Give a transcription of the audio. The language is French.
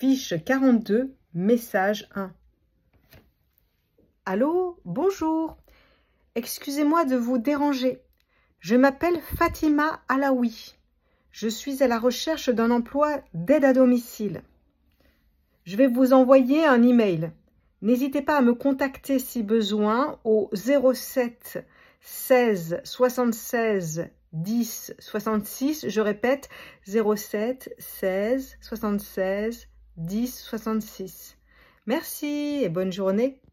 Fiche 42, message 1. Allô, bonjour. Excusez-moi de vous déranger. Je m'appelle Fatima Alaoui. Je suis à la recherche d'un emploi d'aide à domicile. Je vais vous envoyer un email. N'hésitez pas à me contacter si besoin au 07 16 76 10 66. Je répète, 07 16 76 10 66. Merci et bonne journée.